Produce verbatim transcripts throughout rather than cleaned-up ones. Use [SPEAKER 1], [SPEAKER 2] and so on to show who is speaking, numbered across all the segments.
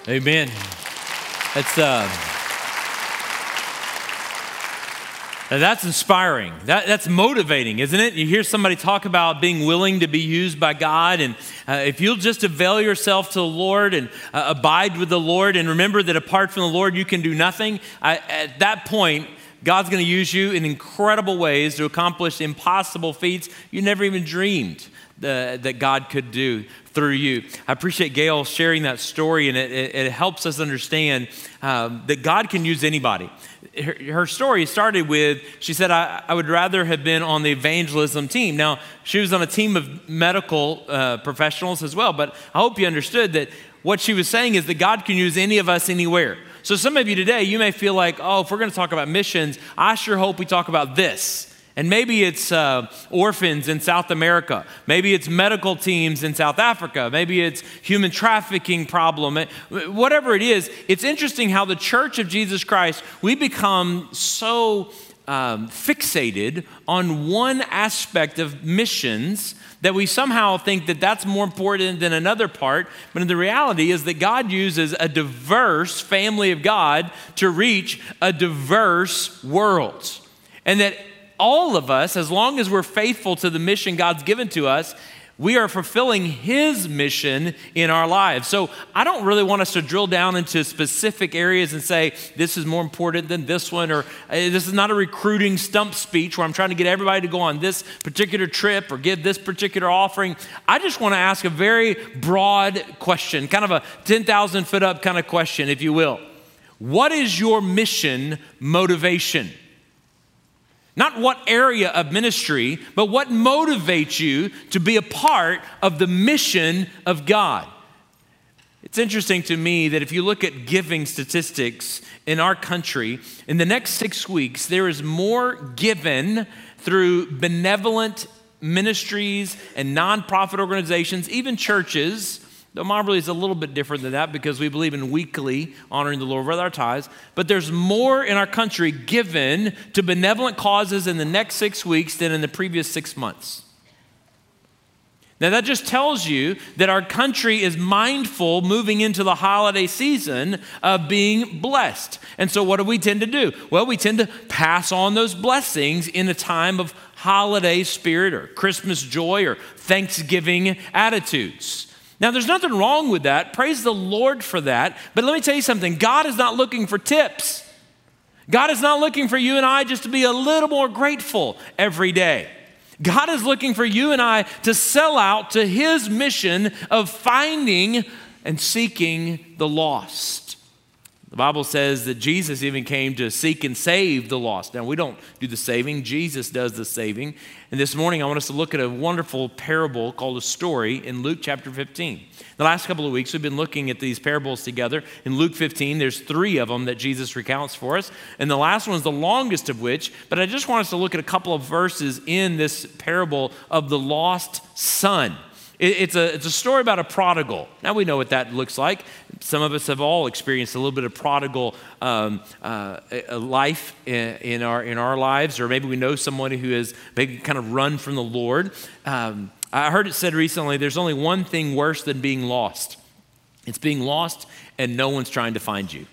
[SPEAKER 1] Amen. That's uh, that's inspiring. That, that's motivating, isn't it? You hear somebody talk about being willing to be used by God, and uh, if you'll just avail yourself to the Lord and uh, abide with the Lord, and remember that apart from the Lord, you can do nothing. I, at that point, God's going to use you in incredible ways to accomplish impossible feats you never even dreamed the, that God could do through you. I appreciate Gail sharing that story, and it, it, it helps us understand um, that God can use anybody. Her, her story started with, she said, I, I would rather have been on the evangelism team. Now, she was on a team of medical uh, professionals as well, but I hope you understood that what she was saying is that God can use any of us anywhere. So some of you today, you may feel like, oh, if we're going to talk about missions, I sure hope we talk about this. And maybe it's uh, orphans in South America. Maybe it's medical teams in South Africa. Maybe it's human trafficking problem. Whatever it is, it's interesting how the Church of Jesus Christ, we become so um, fixated on one aspect of missions that we somehow think that that's more important than another part. But the reality is that God uses a diverse family of God to reach a diverse world. And that all of us, as long as we're faithful to the mission God's given to us, we are fulfilling His mission in our lives. So I don't really want us to drill down into specific areas and say, this is more important than this one, or this is not a recruiting stump speech where I'm trying to get everybody to go on this particular trip or give this particular offering. I just want to ask a very broad question, kind of a ten thousand foot up kind of question, if you will. What is your mission motivation? Not what area of ministry, but what motivates you to be a part of the mission of God. It's interesting to me that if you look at giving statistics in our country, in the next six weeks, there is more given through benevolent ministries and nonprofit organizations, even churches. Though Moberly is a little bit different than that because we believe in weekly honoring the Lord with our tithes. But there's more in our country given to benevolent causes in the next six weeks than in the previous six months. Now that just tells you that our country is mindful moving into the holiday season of being blessed. And so what do we tend to do? Well, we tend to pass on those blessings in a time of holiday spirit or Christmas joy or Thanksgiving attitudes. Now, there's nothing wrong with that. Praise the Lord for that. But let me tell you something. God is not looking for tips. God is not looking for you and I just to be a little more grateful every day. God is looking for you and I to sell out to His mission of finding and seeking the lost. The Bible says that Jesus even came to seek and save the lost. Now, we don't do the saving. Jesus does the saving. And this morning, I want us to look at a wonderful parable called a story in Luke chapter fifteen. The last couple of weeks, we've been looking at these parables together. In Luke fifteen, there's three of them that Jesus recounts for us. And the last one is the longest of which, but I just want us to look at a couple of verses in this parable of the lost son. It's a, it's a story about a prodigal. Now we know what that looks like. Some of us have all experienced a little bit of prodigal um, uh, life in, in, our, in our lives, or maybe we know someone who has maybe kind of run from the Lord. Um, I heard it said recently, there's only one thing worse than being lost. It's being lost and no one's trying to find you.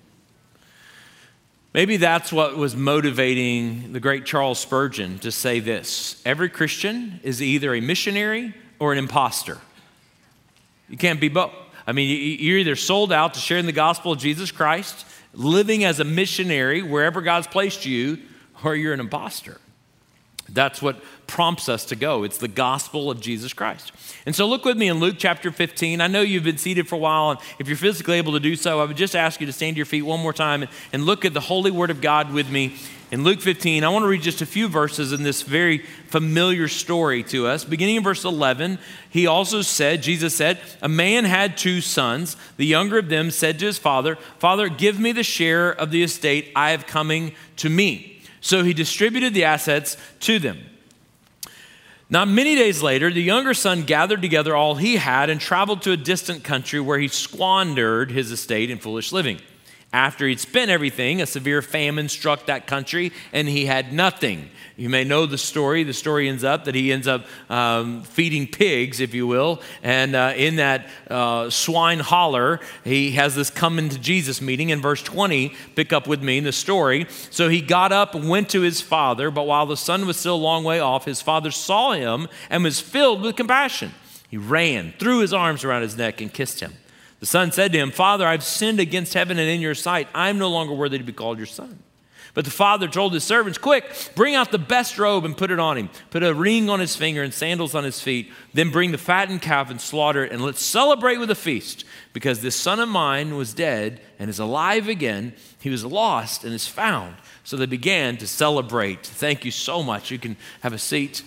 [SPEAKER 1] Maybe that's what was motivating the great Charles Spurgeon to say this: every Christian is either a missionary or an imposter. You can't be both. I mean, you're either sold out to sharing the gospel of Jesus Christ, living as a missionary wherever God's placed you, or you're an imposter. That's what prompts us to go. It's the gospel of Jesus Christ. And so look with me in Luke chapter fifteen. I know you've been seated for a while, and if you're physically able to do so, I would just ask you to stand to your feet one more time and, and look at the holy word of God with me. In Luke fifteen, I want to read just a few verses in this very familiar story to us. Beginning in verse eleven, he also said, Jesus said, a man had two sons. The younger of them said to his father, Father, give me the share of the estate I have coming to me. So he distributed the assets to them. Not many days later, the younger son gathered together all he had and traveled to a distant country where he squandered his estate in foolish living. After he'd spent everything, a severe famine struck that country, and he had nothing. You may know the story. The story ends up that he ends up um, feeding pigs, if you will. And uh, in that uh, swine holler, he has this coming to Jesus meeting. In verse twenty, pick up with me in the story. So he got up and went to his father, but while the son was still a long way off, his father saw him and was filled with compassion. He ran, threw his arms around his neck, and kissed him. The son said to him, Father, I've sinned against heaven and in your sight. I'm no longer worthy to be called your son. But the father told his servants, quick, bring out the best robe and put it on him. Put a ring on his finger and sandals on his feet. Then bring the fattened calf and slaughter it, and let's celebrate with a feast. Because this son of mine was dead and is alive again. He was lost and is found. So they began to celebrate. Thank you so much. You can have a seat.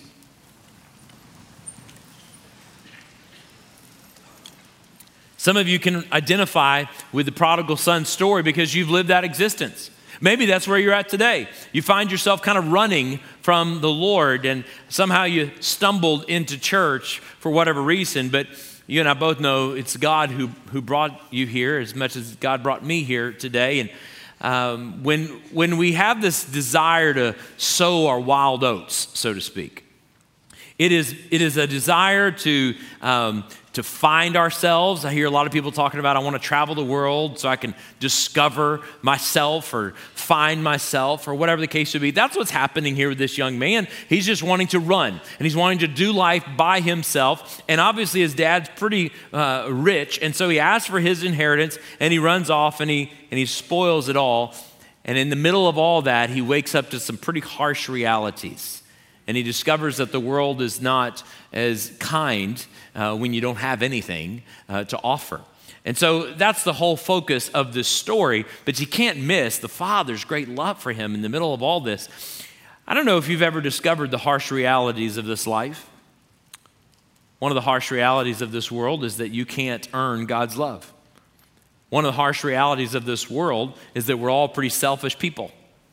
[SPEAKER 1] Some of you can identify with the prodigal son story because you've lived that existence. Maybe that's where you're at today. You find yourself kind of running from the Lord, and somehow you stumbled into church for whatever reason, but you and I both know it's God who, who brought you here as much as God brought me here today. And um, when, when we have this desire to sow our wild oats, so to speak, it is, it is a desire to um, to find ourselves. I hear a lot of people talking about, I want to travel the world so I can discover myself or find myself or whatever the case would be. That's what's happening here with this young man. He's just wanting to run, and he's wanting to do life by himself. And obviously his dad's pretty uh, rich, and so he asks for his inheritance, and he runs off and he, and he spoils it all. And in the middle of all that, he wakes up to some pretty harsh realities. And he discovers that the world is not as kind uh, when you don't have anything uh, to offer. And so that's the whole focus of this story. But you can't miss the father's great love for him in the middle of all this. I don't know if you've ever discovered the harsh realities of this life. One of the harsh realities of this world is that you can't earn God's love. One of the harsh realities of this world is that we're all pretty selfish people.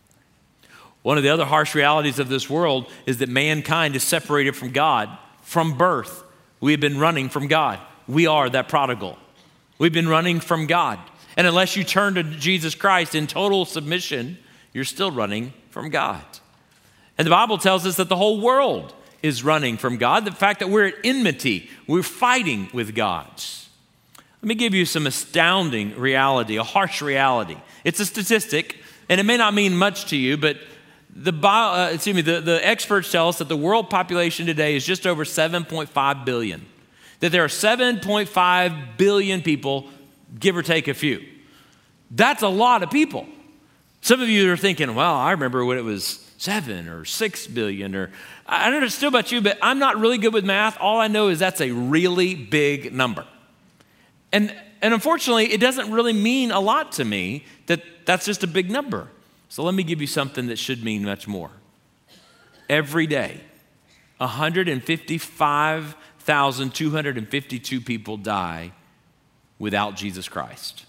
[SPEAKER 1] One of the other harsh realities of this world is that mankind is separated from God from birth. We have been running from God. We are that prodigal. We've been running from God. And unless you turn to Jesus Christ in total submission, you're still running from God. And the Bible tells us that the whole world is running from God. The fact that we're at enmity, we're fighting with God. Let me give you some astounding reality, a harsh reality. It's a statistic, and it may not mean much to you, but The, bio, uh, excuse me, the, the experts tell us that the world population today is just over seven point five billion. That there are seven point five billion people, give or take a few. That's a lot of people. Some of you are thinking, well, I remember when it was seven or six billion, or I don't know still about you, but I'm not really good with math. All I know is that's a really big number. And, and unfortunately, it doesn't really mean a lot to me that that's just a big number. So let me give you something that should mean much more. Every day, one hundred fifty-five thousand two hundred fifty-two people die without Jesus Christ.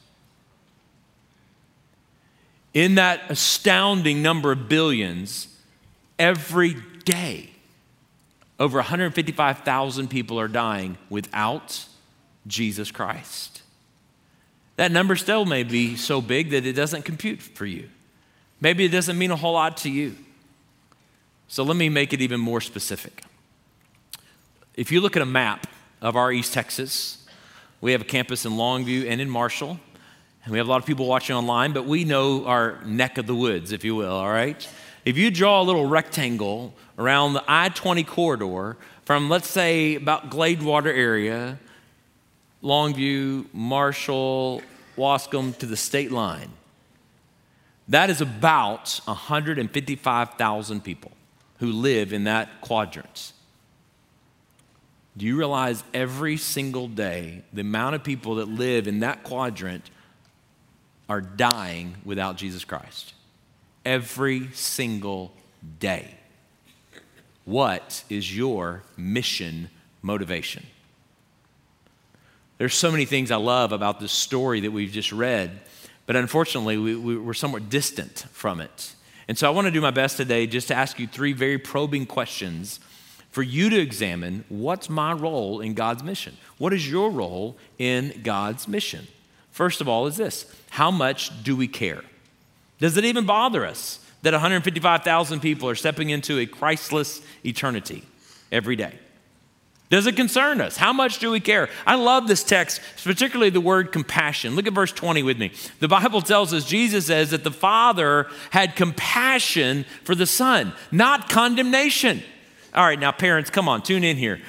[SPEAKER 1] In that astounding number of billions, every day, over one hundred fifty-five thousand people are dying without Jesus Christ. That number still may be so big that it doesn't compute for you. Maybe it doesn't mean a whole lot to you. So let me make it even more specific. If you look at a map of our East Texas, we have a campus in Longview and in Marshall, and we have a lot of people watching online, but we know our neck of the woods, if you will, all right? If you draw a little rectangle around the I twenty corridor from, let's say, about Gladewater area, Longview, Marshall, Wascom to the state line, that is about one hundred fifty-five thousand people who live in that quadrant. Do you realize every single day the amount of people that live in that quadrant are dying without Jesus Christ? Every single day. What is your mission motivation? There's so many things I love about this story that we've just read, but unfortunately, we, we, we're somewhat distant from it. And so I want to do my best today just to ask you three very probing questions for you to examine what's my role in God's mission? What is your role in God's mission? first of all, is this: how much do we care? Does it even bother us that one hundred fifty-five thousand people are stepping into a Christless eternity every day? Does it concern us? How much do we care? I love this text, particularly the word compassion. Look at verse twenty with me. The Bible tells us, Jesus says that the Father had compassion for the Son, not condemnation. All right, now parents, come on, tune in here.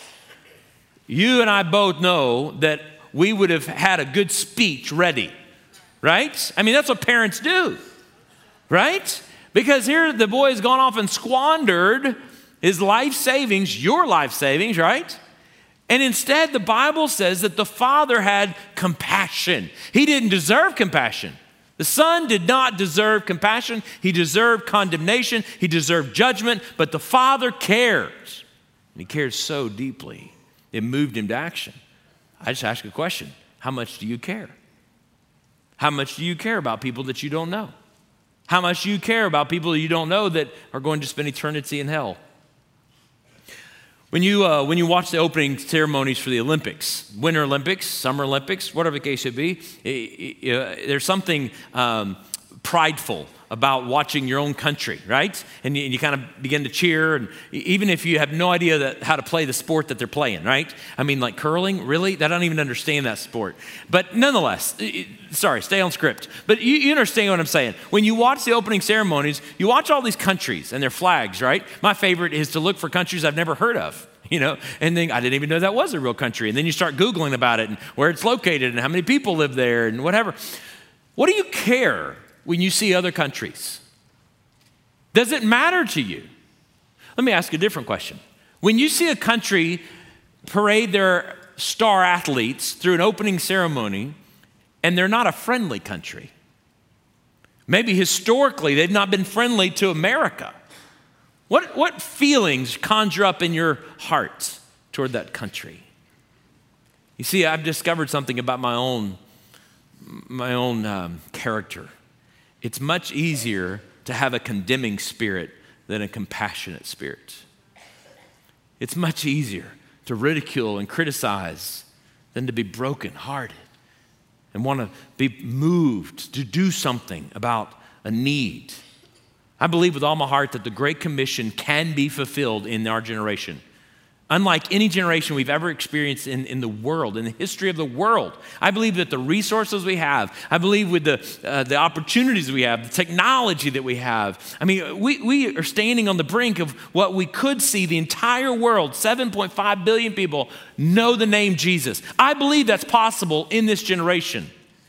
[SPEAKER 1] You and I both know that we would have had a good speech ready, right? I mean, that's what parents do, right? Because here the boy has gone off and squandered his life savings, your life savings, right? And instead, the Bible says that the Father had compassion. He didn't deserve compassion. The Son did not deserve compassion. He deserved condemnation. He deserved judgment. But the Father cares. And he cares so deeply, it moved him to action. I just ask a question. How much do you care? How much do you care about people that you don't know? How much do you care about people you don't know that are going to spend eternity in hell? When you, uh, when you watch the opening ceremonies for the Olympics, Winter Olympics, Summer Olympics, whatever the case should be, it, it, uh, there's something um, prideful about watching your own country, right? And you, you kind of begin to cheer, and even if you have no idea that, how to play the sport that they're playing, right? I mean, like curling, really? I don't even understand that sport. But nonetheless, it, sorry, stay on script. But you, you understand what I'm saying. When you watch the opening ceremonies, you watch all these countries and their flags, right? My favorite is to look for countries I've never heard of. You know, and then I didn't even know that was a real country. And then you start Googling about it and where it's located and how many people live there and whatever. What do you care when you see other countries? Does it matter to you? Let me ask a different question. When you see a country parade their star athletes through an opening ceremony and they're not a friendly country, maybe historically they've not been friendly to America, What, what feelings conjure up in your heart toward that country? You see, I've discovered something about my own, my own um, character. It's much easier to have a condemning spirit than a compassionate spirit. It's much easier to ridicule and criticize than to be brokenhearted and want to be moved to do something about a need. I believe with all my heart that the Great Commission can be fulfilled in our generation. Unlike any generation we've ever experienced in, in the world, in the history of the world. I believe that the resources we have, I believe with the, uh, the opportunities we have, the technology that we have. I mean, we, we are standing on the brink of what we could see the entire world, seven point five billion people, know the name Jesus. I believe that's possible in this generation.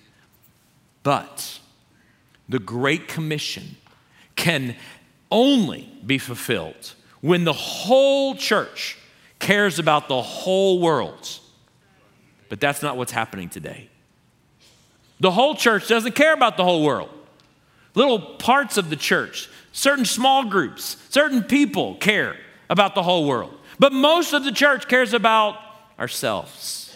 [SPEAKER 1] But the Great Commission can only be fulfilled when the whole church cares about the whole world. But that's not what's happening today. The whole church doesn't care about the whole world. Little parts of the church, certain small groups, certain people care about the whole world. But most of the church cares about ourselves.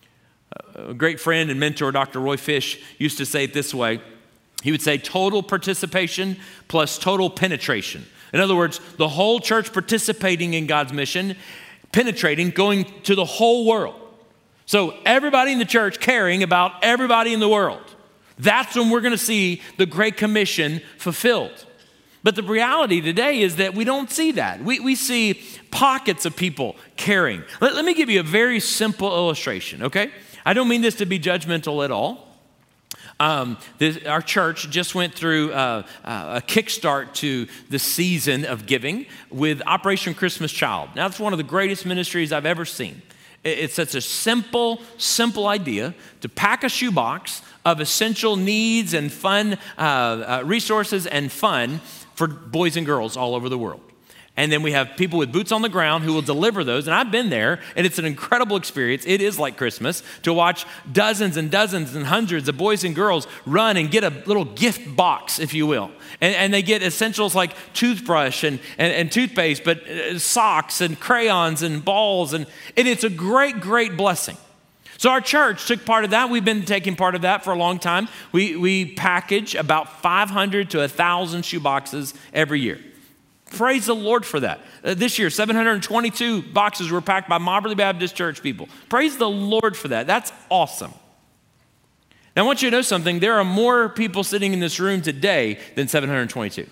[SPEAKER 1] A great friend and mentor, Doctor Roy Fish, used to say it this way. He would say total participation plus total penetration. In other words, the whole church participating in God's mission, penetrating, going to the whole world. So everybody in the church caring about everybody in the world. That's when we're going to see the Great Commission fulfilled. But the reality today is that we don't see that. We, we see pockets of people caring. Let, let me give you a very simple illustration, okay? I don't mean this to be judgmental at all. Um, this, our church just went through uh, uh, a kickstart to the season of giving with Operation Christmas Child. Now, it's one of the greatest ministries I've ever seen. It, it's such a simple, simple idea to pack a shoebox of essential needs and fun uh, uh, resources and fun for boys and girls all over the world. And then we have people with boots on the ground who will deliver those. And I've been there, and it's an incredible experience. It is like Christmas to watch dozens and dozens and hundreds of boys and girls run and get a little gift box, if you will. And, and they get essentials like toothbrush and, and, and toothpaste, but uh, socks and crayons and balls. And, and it's a great, great blessing. So our church took part of that. We've been taking part of that for a long time. We, we package about five hundred to one thousand shoe boxes every year. Praise the Lord for that. Uh, this year, seven hundred twenty-two boxes were packed by Mobberly Baptist Church people. Praise the Lord for that. That's awesome. Now, I want you to know something. There are more people sitting in this room today than seven hundred twenty-two.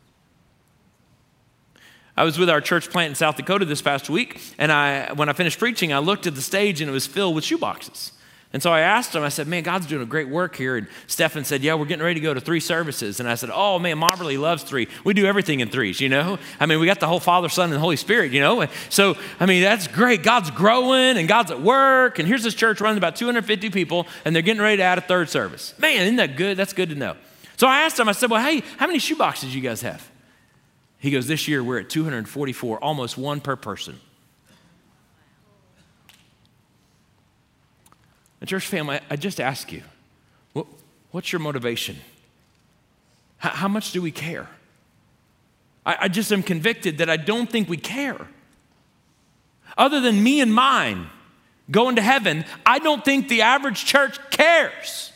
[SPEAKER 1] I was with our church plant in South Dakota this past week, and I, when I finished preaching, I looked at the stage, and it was filled with shoeboxes. And so I asked him, I said, man, God's doing a great work here. And Stephen said, yeah, we're getting ready to go to three services. And I said, oh, man, Mobberly loves three. We do everything in threes, you know? I mean, we got the whole Father, Son, and Holy Spirit, you know? So, I mean, that's great. God's growing, and God's at work. And here's this church running about two hundred fifty people, and they're getting ready to add a third service. Man, isn't that good? That's good to know. So I asked him, I said, well, hey, how many shoeboxes do you guys have? He goes, this year we're at two hundred forty-four, almost one per person. And church family, I just ask you, what, what's your motivation? How, how much do we care? I, I just am convicted that I don't think we care. Other than me and mine going to heaven, I don't think the average church cares.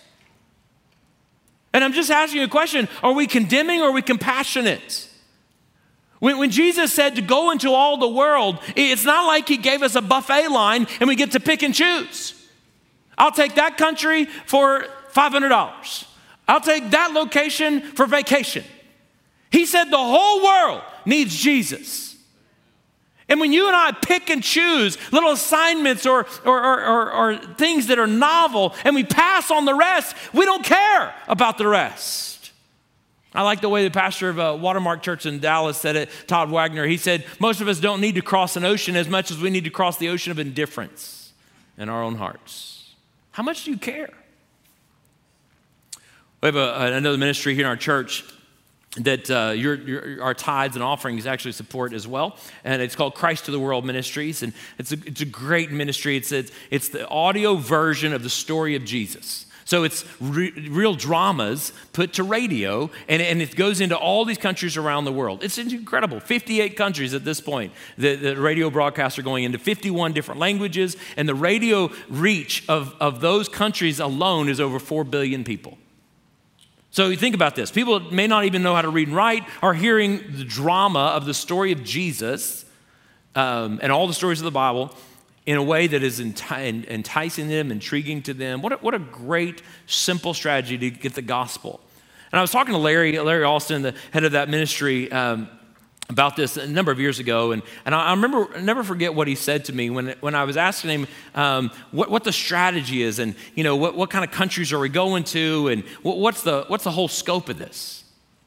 [SPEAKER 1] And I'm just asking you a question, are we condemning or are we compassionate? When, when Jesus said to go into all the world, it's not like he gave us a buffet line and we get to pick and choose. I'll take that country for five hundred dollars. I'll take that location for vacation. He said the whole world needs Jesus. And when you and I pick and choose little assignments or, or, or, or, or things that are novel and we pass on the rest, we don't care about the rest. I like the way the pastor of uh, Watermark Church in Dallas said it, Todd Wagner. He said, most of us don't need to cross an ocean as much as we need to cross the ocean of indifference in our own hearts. How much do you care? We have a, another ministry here in our church that uh, your, your, our tithes and offerings actually support as well. And it's called Christ to the World Ministries. And it's a, it's a great ministry. It's, it's, it's the audio version of the story of Jesus. So it's re- real dramas put to radio, and, and it goes into all these countries around the world. It's incredible. fifty-eight countries at this point. The, the radio broadcasts are going into fifty-one different languages, and the radio reach of, of those countries alone is over four billion people. So you think about this. People may not even know how to read and write are hearing the drama of the story of Jesus um, and all the stories of the Bible in a way that is enti- enticing them, intriguing to them. What a, what a great, simple strategy to get the gospel. And I was talking to Larry, Larry Alston, the head of that ministry, um, about this a number of years ago. And, and I, I remember, I'll never forget what he said to me when, when I was asking him um, what, what the strategy is and, you know, what, what kind of countries are we going to and what, what's, the, what's the whole scope of this?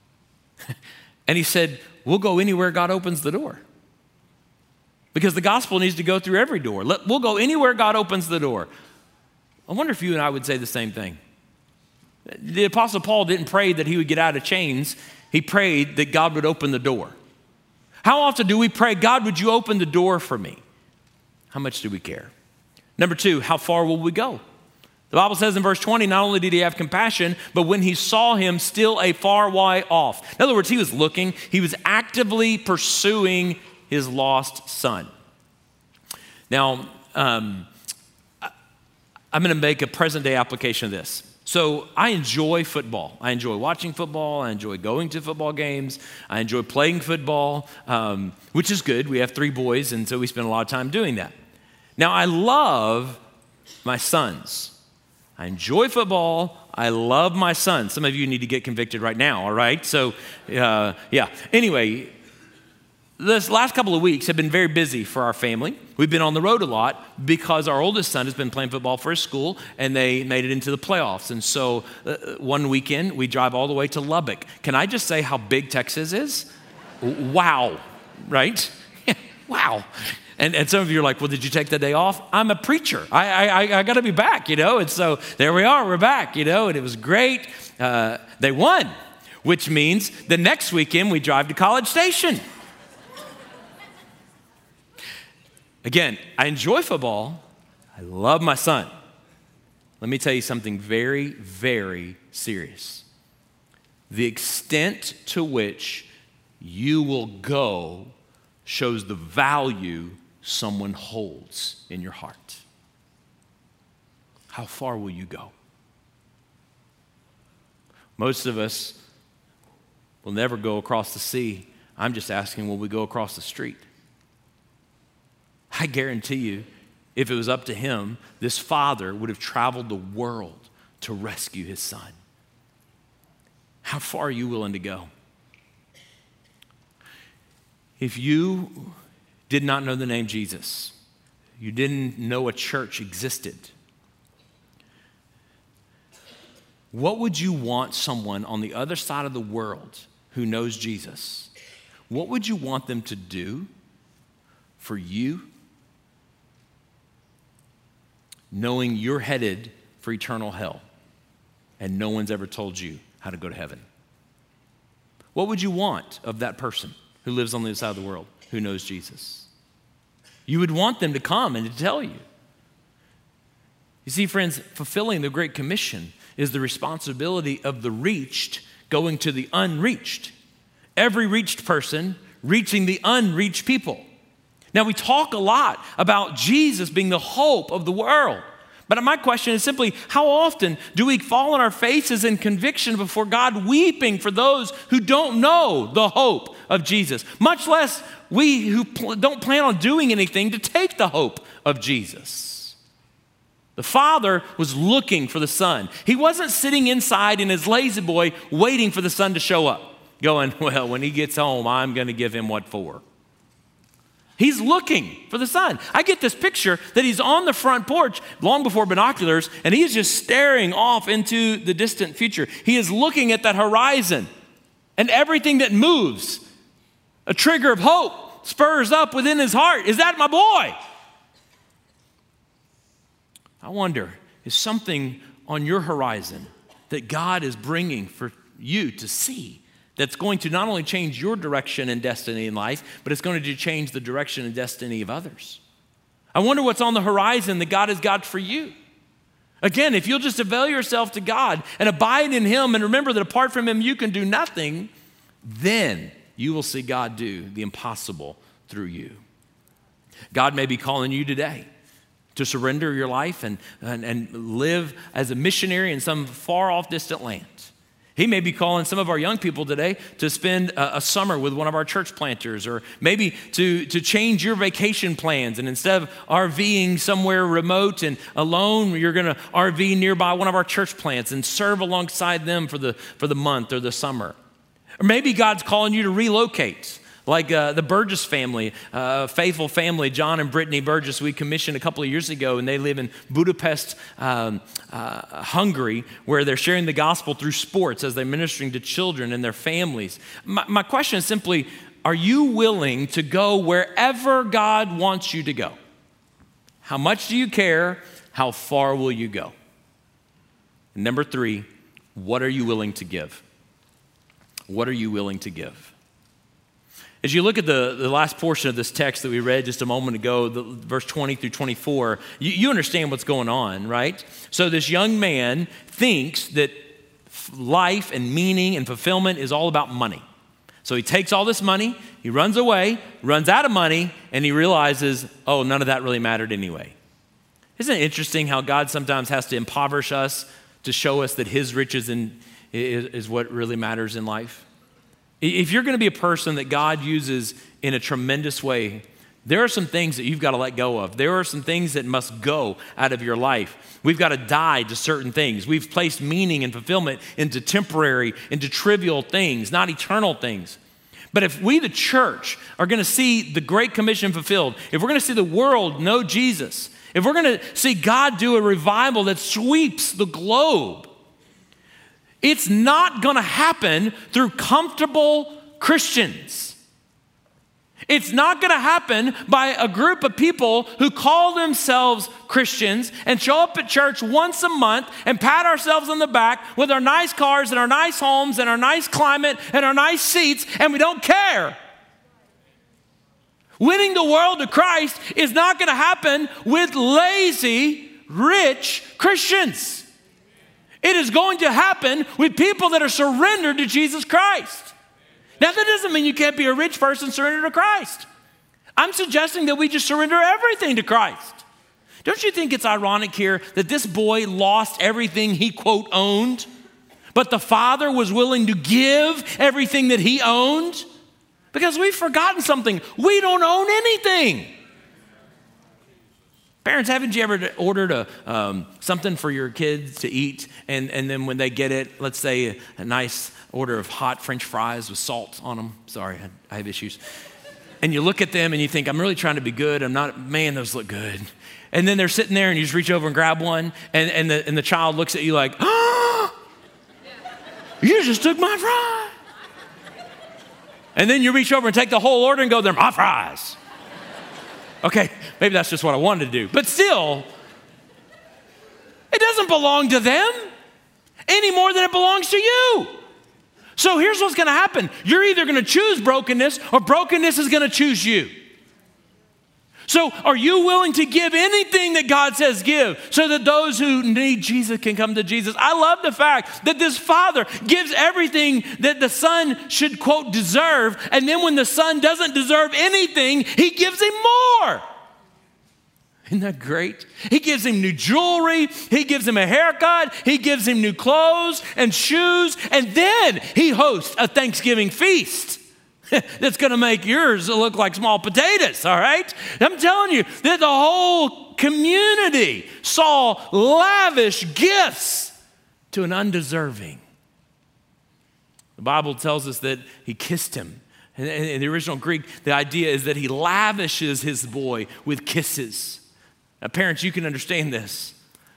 [SPEAKER 1] And he said, we'll go anywhere God opens the door. Because the gospel needs to go through every door. Let, we'll go anywhere God opens the door. I wonder if you and I would say the same thing. The Apostle Paul didn't pray that he would get out of chains. He prayed that God would open the door. How often do we pray, God, would you open the door for me? How much do we care? Number two, how far will we go? The Bible says in verse twenty, not only did he have compassion, but when he saw him still a far way off. In other words, he was looking, he was actively pursuing his lost son. Now, um, I'm going to make a present day application of this. So I enjoy football. I enjoy watching football. I enjoy going to football games. I enjoy playing football, um, which is good. We have three boys, and so we spend a lot of time doing that. Now, I love my sons. I enjoy football. I love my sons. Some of you need to get convicted right now, all right? So, uh, yeah. Anyway, this last couple of weeks have been very busy for our family. We've been on the road a lot because our oldest son has been playing football for his school, and they made it into the playoffs. And so uh, one weekend, we drive all the way to Lubbock. Can I just say how big Texas is? Wow, right? Wow. And, and some of you are like, well, did you take the day off? I'm a preacher. I, I, I got to be back, you know? And so there we are. We're back, you know? And it was great. Uh, they won, which means the next weekend we drive to College Station. Again, I enjoy football. I love my son. Let me tell you something very, very serious. The extent to which you will go shows the value someone holds in your heart. How far will you go? Most of us will never go across the sea. I'm just asking, will we go across the street? I guarantee you, if it was up to him, this father would have traveled the world to rescue his son. How far are you willing to go? If you did not know the name Jesus, you didn't know a church existed, what would you want someone on the other side of the world who knows Jesus, what would you want them to do for you, knowing you're headed for eternal hell and no one's ever told you how to go to heaven? What would you want of that person who lives on the other side of the world who knows Jesus? You would want them to come and to tell you. You see, friends, fulfilling the Great Commission is the responsibility of the reached going to the unreached. Every reached person reaching the unreached people. Now, we talk a lot about Jesus being the hope of the world. But my question is simply, how often do we fall on our faces in conviction before God, weeping for those who don't know the hope of Jesus, much less we who pl- don't plan on doing anything to take the hope of Jesus? The Father was looking for the Son. He wasn't sitting inside in his lazy boy waiting for the Son to show up, going, well, when he gets home, I'm going to give him what for. He's looking for the Son. I get this picture that he's on the front porch long before binoculars, and he is just staring off into the distant future. He is looking at that horizon, and everything that moves, a trigger of hope, spurs up within his heart. Is that my boy? I wonder, is something on your horizon that God is bringing for you to see that's going to not only change your direction and destiny in life, but it's going to change the direction and destiny of others? I wonder what's on the horizon that God has got for you. Again, if you'll just avail yourself to God and abide in him and remember that apart from him you can do nothing, then you will see God do the impossible through you. God may be calling you today to surrender your life and, and, and live as a missionary in some far off distant land. He may be calling some of our young people today to spend a, a summer with one of our church planters, or maybe to, to change your vacation plans, and instead of RVing somewhere remote and alone, you're going to R V nearby one of our church plants and serve alongside them for the, for the month or the summer. Or maybe God's calling you to relocate. Like uh, the Burgess family, uh, faithful family, John and Brittany Burgess, we commissioned a couple of years ago, and they live in Budapest, um, uh, Hungary, where they're sharing the gospel through sports as they're ministering to children and their families. My, my question is simply, are you willing to go wherever God wants you to go? How much do you care? How far will you go? And number three, what are you willing to give? What are you willing to give? As you look at the, the last portion of this text that we read just a moment ago, the, verse twenty through twenty-four, you, you understand what's going on, right? So this young man thinks that life and meaning and fulfillment is all about money. So he takes all this money, he runs away, runs out of money, and he realizes, oh, none of that really mattered anyway. Isn't it interesting how God sometimes has to impoverish us to show us that his riches in, is, is what really matters in life? If you're going to be a person that God uses in a tremendous way, there are some things that you've got to let go of. There are some things that must go out of your life. We've got to die to certain things. We've placed meaning and fulfillment into temporary, into trivial things, not eternal things. But if we, the church, are going to see the Great Commission fulfilled, if we're going to see the world know Jesus, if we're going to see God do a revival that sweeps the globe, it's not going to happen through comfortable Christians. It's not going to happen by a group of people who call themselves Christians and show up at church once a month and pat ourselves on the back with our nice cars and our nice homes and our nice climate and our nice seats, and we don't care. Winning the world to Christ is not going to happen with lazy, rich Christians. It is going to happen with people that are surrendered to Jesus Christ. Now, that doesn't mean you can't be a rich person surrendered to Christ. I'm suggesting that we just surrender everything to Christ. Don't you think it's ironic here that this boy lost everything he, quote, owned, but the father was willing to give everything that he owned? Because we've forgotten something. We don't own anything. Parents, haven't you ever ordered a, um, something for your kids to eat, and, and then when they get it, let's say a, a nice order of hot French fries with salt on them. Sorry, I, I have issues. And you look at them and you think, I'm really trying to be good. I'm not, man, those look good. And then they're sitting there and you just reach over and grab one, and, and, the, and the child looks at you like, oh, you just took my fry. And then you reach over and take the whole order and go, they're my fries. Okay, maybe that's just what I wanted to do. But still, it doesn't belong to them any more than it belongs to you. So here's what's going to happen. You're either going to choose brokenness or brokenness is going to choose you. So are you willing to give anything that God says give so that those who need Jesus can come to Jesus? I love the fact that this father gives everything that the son should, quote, deserve. And then when the son doesn't deserve anything, he gives him more. Isn't that great? He gives him new jewelry. He gives him a haircut. He gives him new clothes and shoes. And then he hosts a Thanksgiving feast that's going to make yours look like small potatoes, all right? I'm telling you that the whole community saw lavish gifts to an undeserving. The Bible tells us that he kissed him. In the original Greek, the idea is that he lavishes his boy with kisses. Now, parents, you can understand this.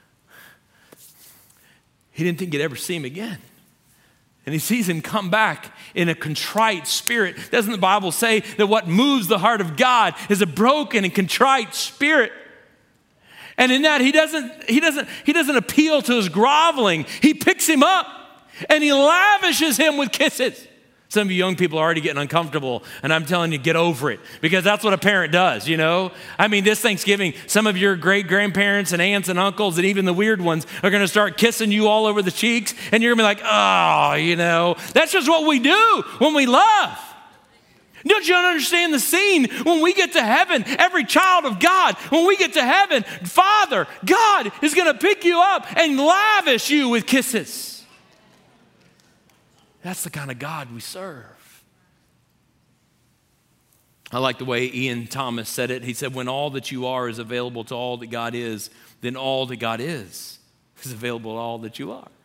[SPEAKER 1] He didn't think he'd ever see him again. And he sees him come back in a contrite spirit. Doesn't the Bible say that what moves the heart of God is a broken and contrite spirit? And in that, he doesn't, he doesn't, he doesn't appeal to his groveling. He picks him up and he lavishes him with kisses. Some of you young people are already getting uncomfortable, and I'm telling you, get over it, because that's what a parent does, you know? I mean, this Thanksgiving, some of your great-grandparents and aunts and uncles and even the weird ones are going to start kissing you all over the cheeks, and you're going to be like, oh, you know, that's just what we do when we love. Don't you understand the scene? When we get to heaven, every child of God, when we get to heaven, Father, God is going to pick you up and lavish you with kisses. That's the kind of God we serve. I like the way Ian Thomas said it. He said, when all that you are is available to all that God is, then all that God is is available to all that you are.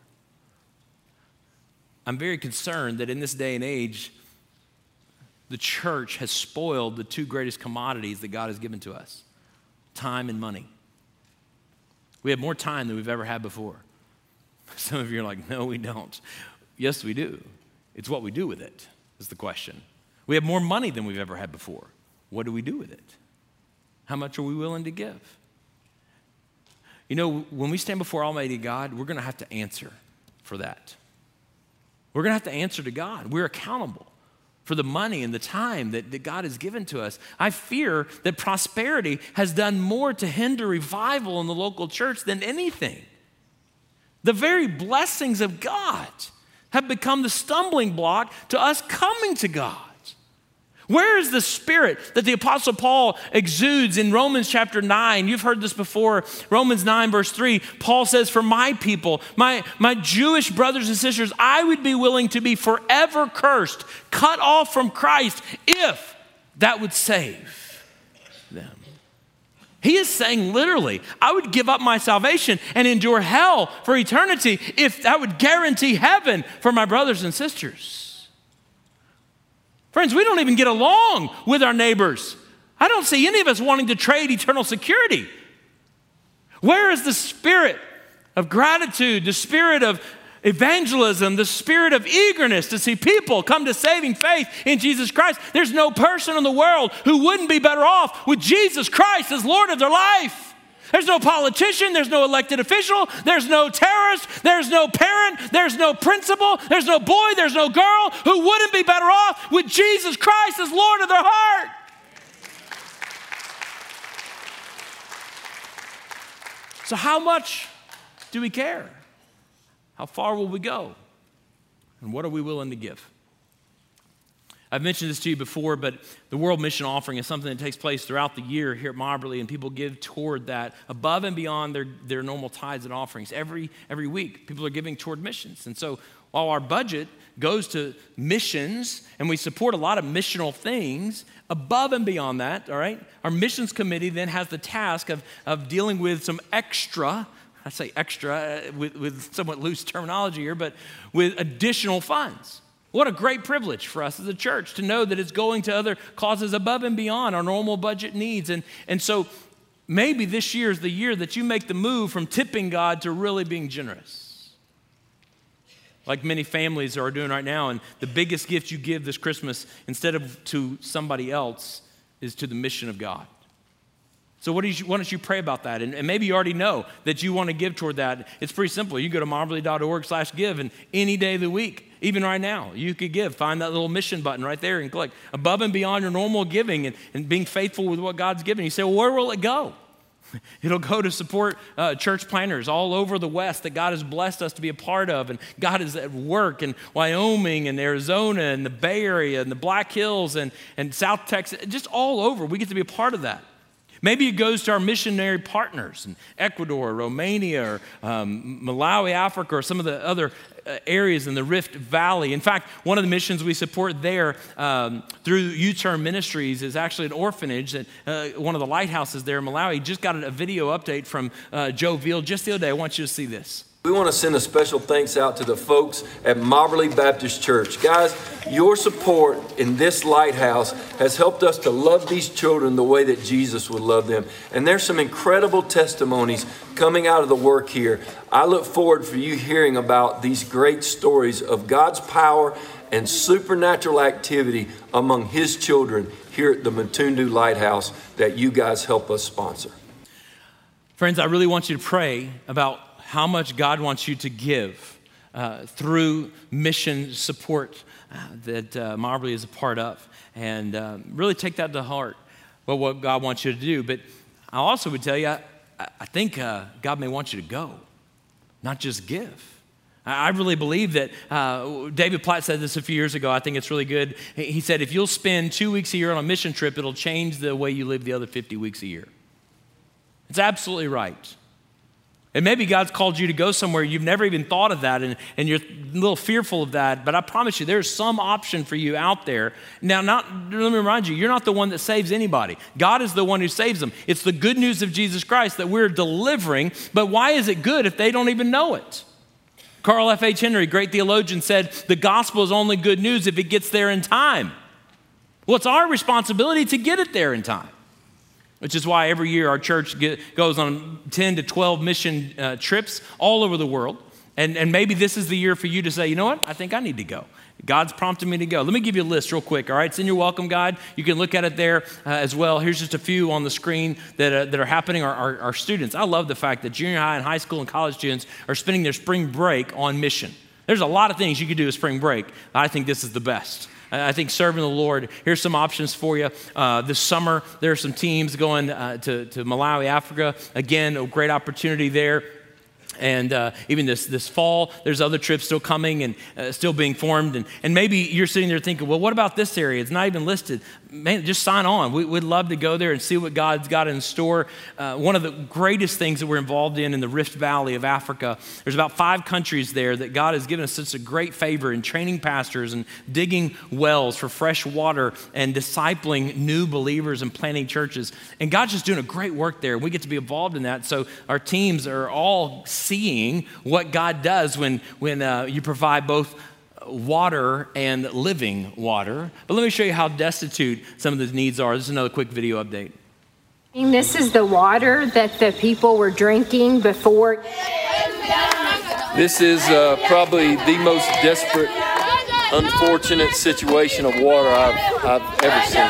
[SPEAKER 1] I'm very concerned that in this day and age, the church has spoiled the two greatest commodities that God has given to us, time and money. We have more time than we've ever had before. Some of you are like, no, we don't. Yes, we do. It's what we do with it is the question. We have more money than we've ever had before. What do we do with it? How much are we willing to give? You know, when we stand before Almighty God, we're going to have to answer for that. We're going to have to answer to God. We're accountable for the money and the time that, that God has given to us. I fear that prosperity has done more to hinder revival in the local church than anything. The very blessings of God have become the stumbling block to us coming to God. Where is the spirit that the Apostle Paul exudes in Romans chapter nine? You've heard this before. Romans nine verse three, Paul says, for my people, my, my Jewish brothers and sisters, I would be willing to be forever cursed, cut off from Christ, if that would save them. He is saying literally, I would give up my salvation and endure hell for eternity if that would guarantee heaven for my brothers and sisters. Friends, we don't even get along with our neighbors. I don't see any of us wanting to trade eternal security. Where is the spirit of gratitude, the spirit of evangelism, the spirit of eagerness to see people come to saving faith in Jesus Christ? There's no person in the world who wouldn't be better off with Jesus Christ as Lord of their life. There's no politician, there's no elected official, there's no terrorist, there's no parent, there's no principal, there's no boy, there's no girl who wouldn't be better off with Jesus Christ as Lord of their heart. So how much do we care? How far will we go? And what are we willing to give? I've mentioned this to you before, but the World Mission Offering is something that takes place throughout the year here at Mobberly, and people give toward that above and beyond their, their normal tithes and offerings. Every, every week, people are giving toward missions. And so while our budget goes to missions, and we support a lot of missional things, above and beyond that, all right, our missions committee then has the task of, of dealing with some extra, I say extra uh, with, with somewhat loose terminology here, but with additional funds. What a great privilege for us as a church to know that it's going to other causes above and beyond our normal budget needs. And, and so maybe this year is the year that you make the move from tipping God to really being generous, like many families are doing right now. And the biggest gift you give this Christmas, instead of to somebody else, is to the mission of God. So what do you, why don't you pray about that? And, and maybe you already know that you want to give toward that. It's pretty simple. You go to mobberly.org slash give, and any day of the week, even right now, you could give. Find that little mission button right there and click above and beyond your normal giving and, and being faithful with what God's given. You say, well, where will it go? It'll go to support uh, church planters all over the West that God has blessed us to be a part of. And God is at work in Wyoming and Arizona and the Bay Area and the Black Hills and, and South Texas, just all over. We get to be a part of that. Maybe it goes to our missionary partners in Ecuador, Romania, or um, Malawi, Africa, or some of the other uh, areas in the Rift Valley. In fact, one of the missions we support there um, through U-Turn Ministries is actually an orphanage that uh, one of the lighthouses there in Malawi. Just got a video update from uh, Joe Veal just the other day. I want you to see this.
[SPEAKER 2] We want to send a special thanks out to the folks at Mobberly Baptist Church. Guys, your support in this lighthouse has helped us to love these children the way that Jesus would love them. And there's some incredible testimonies coming out of the work here. I look forward for you hearing about these great stories of God's power and supernatural activity among His children here at the Matundu Lighthouse that you guys help us sponsor.
[SPEAKER 1] Friends, I really want you to pray about how much God wants you to give uh, through mission support uh, that uh, Mobberly is a part of. And uh, really take that to heart, well, what God wants you to do. But I also would tell you, I, I think uh, God may want you to go, not just give. I really believe that, uh, David Platt said this a few years ago. I think it's really good. He said, if you'll spend two weeks a year on a mission trip, it'll change the way you live the other fifty weeks a year. It's absolutely right. And maybe God's called you to go somewhere you've never even thought of that, and, and you're a little fearful of that. But I promise you, there's some option for you out there. Now, not, let me remind you, you're not the one that saves anybody. God is the one who saves them. It's the good news of Jesus Christ that we're delivering. But why is it good if they don't even know it? Carl F H Henry, great theologian, said, the gospel is only good news if it gets there in time. Well, it's our responsibility to get it there in time. Which is why every year our church get, goes on ten to twelve mission uh, trips all over the world. And, and maybe this is the year for you to say, you know what, I think I need to go. God's prompted me to go. Let me give you a list real quick, all right? It's in your welcome guide. You can look at it there uh, as well. Here's just a few on the screen that, uh, that are happening. Our, our, our students, I love the fact that junior high and high school and college students are spending their spring break on mission. There's a lot of things you could do with spring break. I think this is the best. I think serving the Lord, here's some options for you. Uh, this summer, there are some teams going uh, to, to Malawi, Africa. Again, a great opportunity there. And uh, even this this fall, there's other trips still coming and uh, still being formed. And, and maybe you're sitting there thinking, well, what about this area? It's not even listed. Man, just sign on. We, we'd love to go there and see what God's got in store. Uh, one of the greatest things that we're involved in in the Rift Valley of Africa, there's about five countries there that God has given us such a great favor in training pastors and digging wells for fresh water and discipling new believers and planting churches. And God's just doing a great work there. We get to be involved in that. So our teams are all seeing what God does when, when uh, you provide both water and living water. But let me show you how destitute some of the needs are. This is another quick video update.
[SPEAKER 3] This is the water that the people were drinking before.
[SPEAKER 2] This is uh, probably the most desperate, unfortunate situation of water I've, I've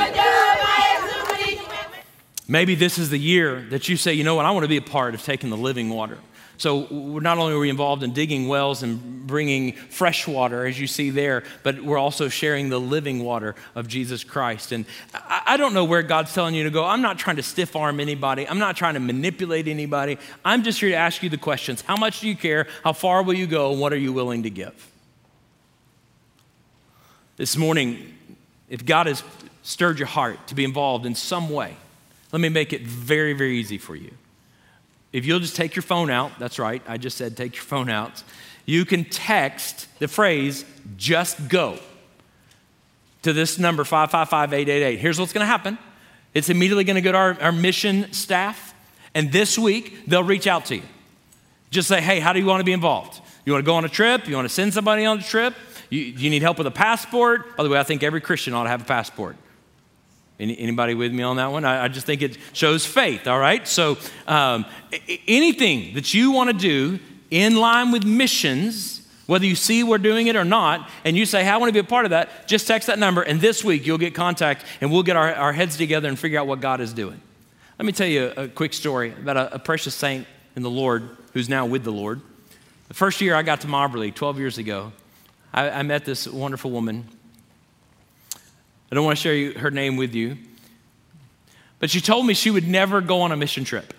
[SPEAKER 2] ever seen.
[SPEAKER 1] Maybe this is the year that you say, you know what, I want to be a part of taking the living water. So not only are we involved in digging wells and bringing fresh water, as you see there, but we're also sharing the living water of Jesus Christ. And I don't know where God's telling you to go. I'm not trying to stiff arm anybody. I'm not trying to manipulate anybody. I'm just here to ask you the questions. How much do you care? How far will you go? And what are you willing to give? This morning, if God has stirred your heart to be involved in some way, let me make it very, very easy for you. If you'll just take your phone out, that's right, I just said take your phone out. You can text the phrase, just go, to this number, five five five, eight eight eight. Here's what's gonna happen. It's immediately gonna go to our, our mission staff, and this week, they'll reach out to you. Just say, hey, how do you wanna be involved? You wanna go on a trip? You wanna send somebody on a trip? You, you need help with a passport? By the way, I think every Christian ought to have a passport. Any, anybody with me on that one? I, I just think it shows faith, all right? So um, anything that you wanna do in line with missions, whether you see we're doing it or not, and you say, hey, I want to be a part of that, just text that number, and this week you'll get contact, and we'll get our, our heads together and figure out what God is doing. Let me tell you a, a quick story about a, a precious saint in the Lord who's now with the Lord. The first year I got to Mobberly, twelve years ago, I, I met this wonderful woman. I don't want to share you, her name with you, but she told me she would never go on a mission trip.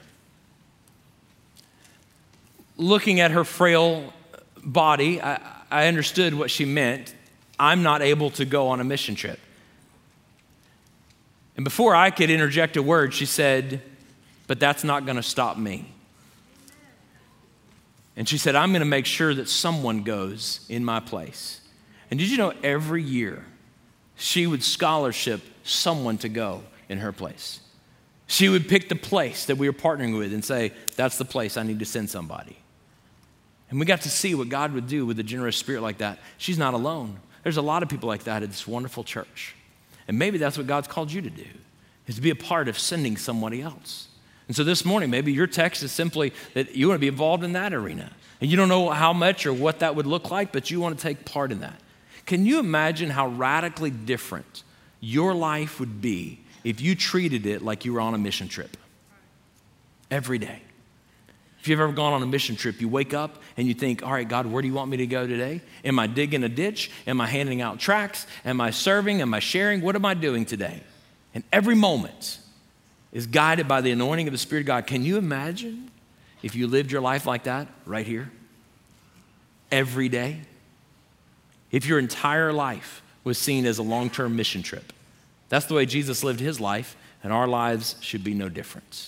[SPEAKER 1] Looking at her frail body, I, I understood what she meant. I'm not able to go on a mission trip. And before I could interject a word, she said, but that's not going to stop me. And she said, I'm going to make sure that someone goes in my place. And did you know every year she would scholarship someone to go in her place? She would pick the place that we were partnering with and say, that's the place I need to send somebody. And we got to see what God would do with a generous spirit like that. She's not alone. There's a lot of people like that at this wonderful church. And maybe that's what God's called you to do, is to be a part of sending somebody else. And so this morning, maybe your text is simply that you want to be involved in that arena. And you don't know how much or what that would look like, but you want to take part in that. Can you imagine how radically different your life would be if you treated it like you were on a mission trip every day? If you've ever gone on a mission trip, you wake up and you think, all right, God, where do you want me to go today? Am I digging a ditch? Am I handing out tracts? Am I serving? Am I sharing? What am I doing today? And every moment is guided by the anointing of the Spirit of God. Can you imagine if you lived your life like that right here? Every day? If your entire life was seen as a long-term mission trip. That's the way Jesus lived his life, and our lives should be no different.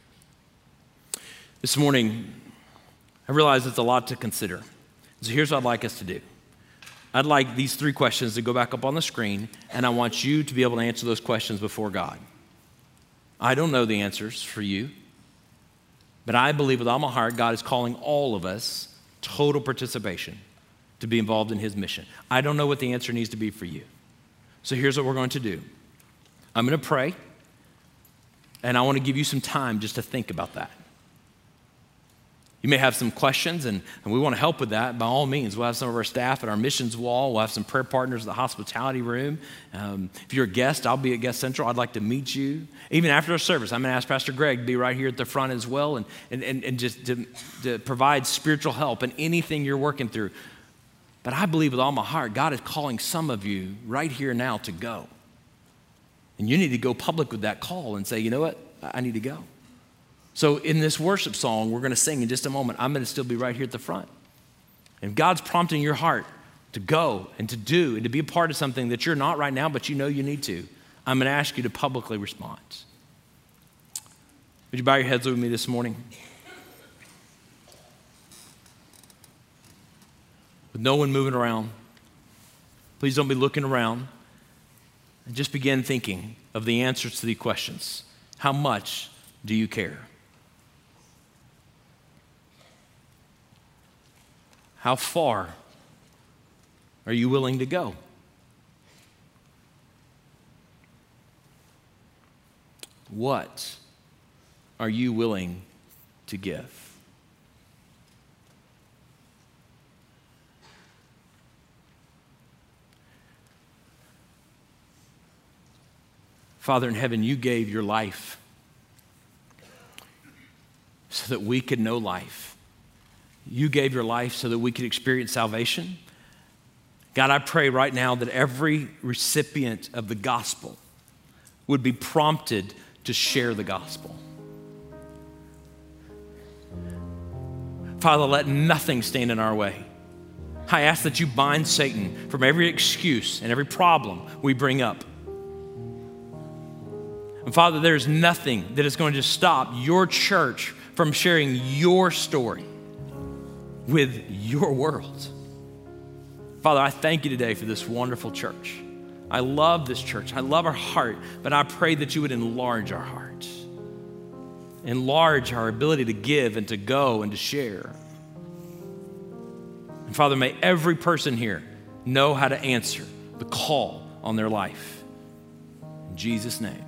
[SPEAKER 1] This morning, I realize it's a lot to consider. So here's what I'd like us to do. I'd like these three questions to go back up on the screen, and I want you to be able to answer those questions before God. I don't know the answers for you, but I believe with all my heart, God is calling all of us total participation to be involved in his mission. I don't know what the answer needs to be for you. So here's what we're going to do. I'm going to pray, and I want to give you some time just to think about that. You may have some questions, and, and we want to help with that. By all means, we'll have some of our staff at our missions wall. We'll have some prayer partners at the hospitality room. Um, if you're a guest, I'll be at Guest Central. I'd like to meet you. Even after our service, I'm going to ask Pastor Greg to be right here at the front as well, and, and, and, and just to, to provide spiritual help in anything you're working through. But I believe with all my heart, God is calling some of you right here now to go. And you need to go public with that call and say, you know what, I need to go. So in this worship song, we're going to sing in just a moment. I'm going to still be right here at the front. And if God's prompting your heart to go and to do and to be a part of something that you're not right now, but you know you need to, I'm going to ask you to publicly respond. Would you bow your heads with me this morning? With no one moving around, please don't be looking around. And just begin thinking of the answers to these questions. How much do you care? How far are you willing to go? What are you willing to give? Father in heaven, you gave your life so that we could know life. You gave your life so that we could experience salvation. God, I pray right now that every recipient of the gospel would be prompted to share the gospel. Father, let nothing stand in our way. I ask that you bind Satan from every excuse and every problem we bring up. And Father, there's nothing that is going to stop your church from sharing your story with your world. Father, I thank you today for this wonderful church. I love this church. I love our heart, but I pray that you would enlarge our hearts. Enlarge our ability to give and to go and to share. And Father, may every person here know how to answer the call on their life. In Jesus' name.